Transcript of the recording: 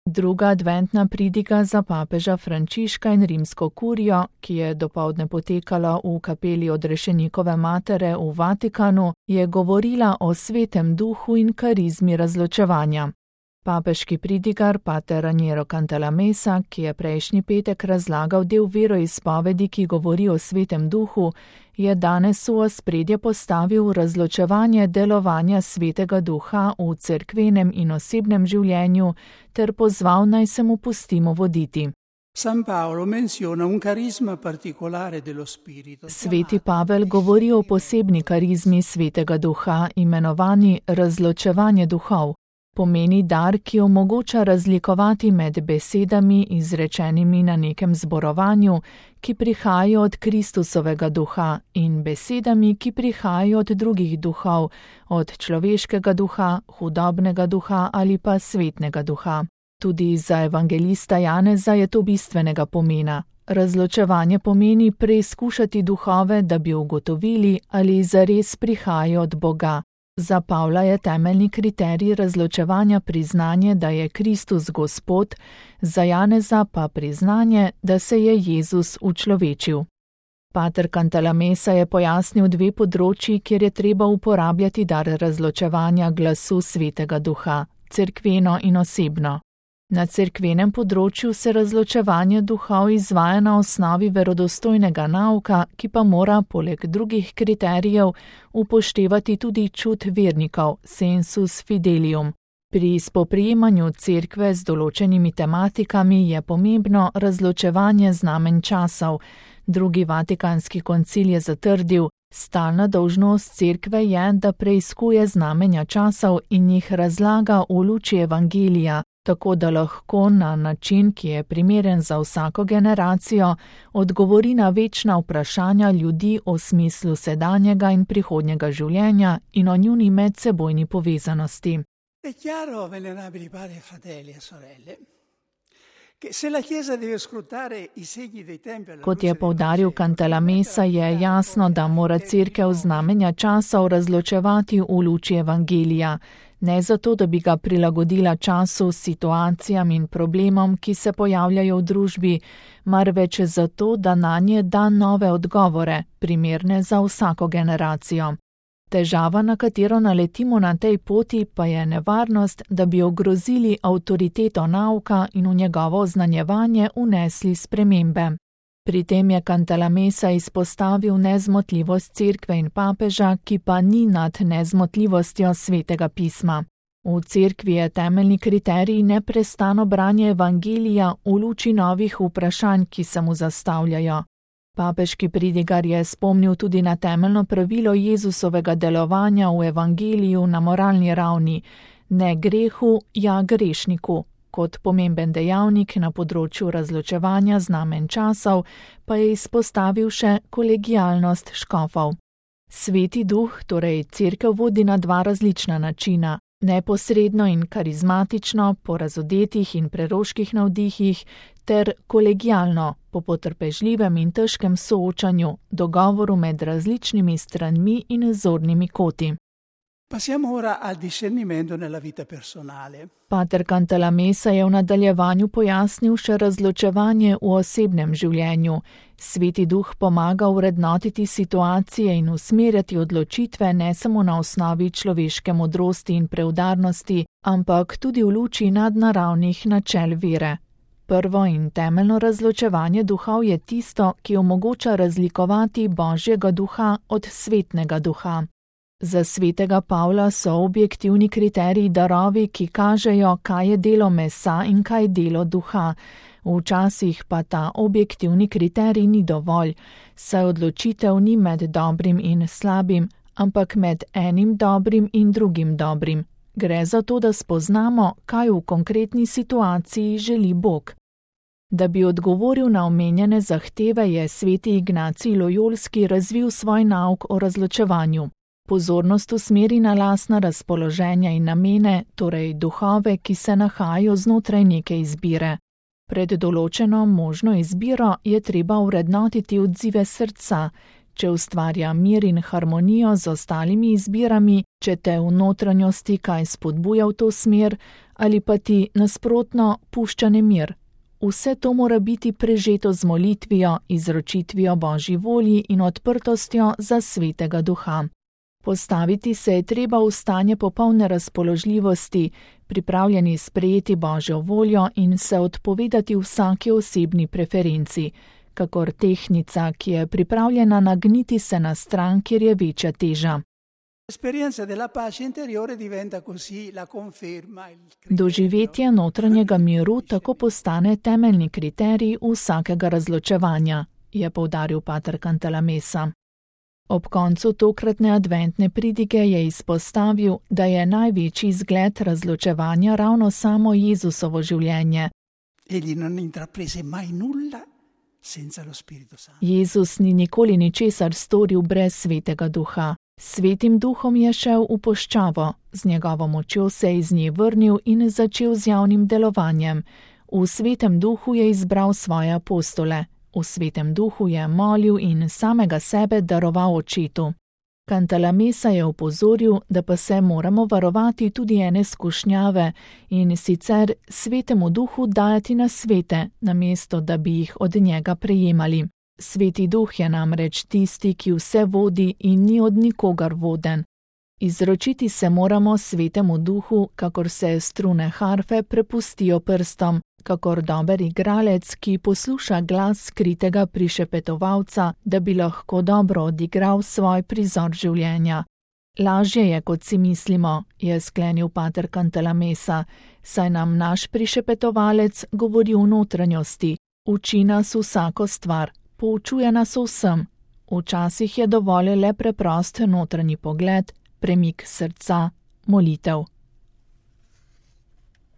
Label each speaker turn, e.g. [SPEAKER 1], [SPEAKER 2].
[SPEAKER 1] Druga adventna pridiga za papeža Frančiška in rimsko kurijo, ki je dopoldne potekala v kapeli Odrešenikove matere v Vatikanu, je govorila o svetem duhu in karizmi razločevanja. Papeški pridigar pater Raniero Cantalamessa, ki je prejšnji petek razlagal del veroizpovedi, ki govori o svetem duhu, je danes v ospredje postavil razločevanje delovanja svetega duha v cerkvenem in osebnem življenju ter pozval, naj se mu pustimo voditi. Sveti Pavel govori o posebni karizmi svetega duha, imenovani razločevanje duhov. Pomeni dar, ki omogoča razlikovati med besedami, izrečenimi na nekem zborovanju, ki prihajajo od Kristusovega duha, in besedami, ki prihajajo od drugih duhov, od človeškega duha, hudobnega duha ali pa svetnega duha. Tudi za evangelista Janeza je to bistvenega pomena. Razločevanje pomeni preizkušati duhove, da bi ugotovili, ali zares prihajajo od Boga. Za Pavla je temeljni kriterij razločevanja priznanje, da je Kristus Gospod, za Janeza pa priznanje, da se je Jezus učlovečil. Pater Cantalamessa je pojasnil dve področji, kjer je treba uporabljati dar razločevanja glasu svetega duha, cerkveno in osebno. Na cerkvenem področju se razločevanje duhov izvaja na osnovi verodostojnega nauka, ki pa mora, poleg drugih kriterijev, upoštevati tudi čut vernikov, sensus fidelium. Pri spoprijemanju cerkve z določenimi tematikami je pomembno razločevanje znamenj časov. Drugi vatikanski koncil je zatrdil, stalna dolžnost cerkve je, da preiskuje znamenja časov in jih razlaga v luči evangelija, tako da lahko na način, ki je primeren za vsako generacijo, odgovori na večna vprašanja ljudi o smislu sedanjega in prihodnjega življenja in o njuni medsebojni povezanosti.
[SPEAKER 2] È chiaro, venerabili padri e fratelli e sorelle, che se la Chiesa deve scrutare i segni dei tempi alla
[SPEAKER 1] Kot je poudaril Cantalamessa, je jasno, da mora cerkev znamenja časov razločevati v luči evangelija, ne zato, da bi ga prilagodila času, situacijam in problemom, ki se pojavljajo v družbi, marveč zato, da nanje da nove odgovore, primerne za vsako generacijo. Težava, na katero naletimo na tej poti, pa je nevarnost, da bi ogrozili avtoriteto nauka in v njegovo oznanjevanje vnesli spremembe. Pri tem je Cantalamessa izpostavil nezmotljivost cerkve in papeža, ki pa ni nad nezmotljivostjo svetega pisma. V cerkvi je temeljni kriterij neprestano branje evangelija v luči novih vprašanj, ki se mu zastavljajo. Papeški pridigar je spomnil tudi na temeljno pravilo Jezusovega delovanja v evangeliju na moralni ravni, ne grehu, ja grešniku. Kot pomemben dejavnik na področju razločevanja znamenj časov pa je izpostavil še kolegialnost škofov. Sveti duh, torej cerkev, vodi na dva različna načina, neposredno in karizmatično, po razodetih in preroških navdihih, ter kolegialno, po potrpežljivem in težkem soočanju, dogovoru med različnimi stranmi in zornimi koti.
[SPEAKER 2] Passiamo ora al discernimento nella vita personale.
[SPEAKER 1] Pater Cantalamessa je v nadaljevanju pojasnil še razločevanje v osebnem življenju. Sveti duh pomaga vrednotiti situacije in usmerjati odločitve ne samo na osnovi človeške modrosti in preudarnosti, ampak tudi v luči nadnaravnih načel vere. Prvo in temeljno razločevanje duhov je tisto, ki omogoča razlikovati Božjega duha od svetnega duha. Za svetega Pavla so objektivni kriteriji darovi, ki kažejo, kaj je delo mesa in kaj delo duha. Včasih pa ta objektivni kriterij ni dovolj, saj odločitev ni med dobrim in slabim, ampak med enim dobrim in drugim dobrim. Gre za to, da spoznamo, kaj v konkretni situaciji želi Bog. Da bi odgovoril na omenjene zahteve, je sveti Ignacij Lojolski razvil svoj nauk o razločevanju. Pozornost usmeri na lastna razpoloženja in namene, torej duhove, ki se nahajajo znotraj neke izbire. Pred določeno možno izbiro je treba vrednotiti odzive srca. če ustvarja mir in harmonijo z ostalimi izbirami, če te v notranjosti kaj spodbuja v to smer, ali pa ti nasprotno pušča nemir. Vse to mora biti prežeto z molitvijo, izročitvijo Božji volji in odprtostjo za Svetega Duha. Postaviti se je treba v stanje popolne razpoložljivosti, pripravljeni sprejeti Božjo voljo in se odpovedati vsaki osebni preferenci, kakor tehtnica, ki je pripravljena nagniti se na stran, kjer je večja teža. Doživetje notranjega miru tako postane temeljni kriterij vsakega razločevanja, je poudaril pater Cantalamessa. Ob koncu tokratne adventne pridige je izpostavil, da je največji zgled razločevanja ravno samo Jezusovo življenje. Jezus ni nikoli ničesar storil brez Svetega Duha. Svetim Duhom je šel v puščavo, z njegovo močjo se je iz nje vrnil in začel z javnim delovanjem. V Svetem Duhu je izbral svoje apostole. V Svetem Duhu je molil in samega sebe daroval Očetu. Cantalamessa je opozoril, da pa se moramo varovati tudi ene skušnjave in sicer Svetemu Duhu dajati nasvete, namesto da bi jih od njega prejemali. Sveti Duh je namreč tisti, ki vse vodi in ni od nikogar voden. Izročiti se moramo Svetemu Duhu, kakor se strune harfe prepustijo prstom, kakor dober igralec, ki posluša glas skritega prišepetovalca, da bi lahko dobro odigral svoj prizor življenja. Lažje je, kot si mislimo, je sklenil pater Cantalamessa, saj nam naš prišepetovalec govori v notranjosti, uči nas vsako stvar, poučuje nas vsem. Včasih je dovolj le preprost notranji pogled, premik srca, molitev.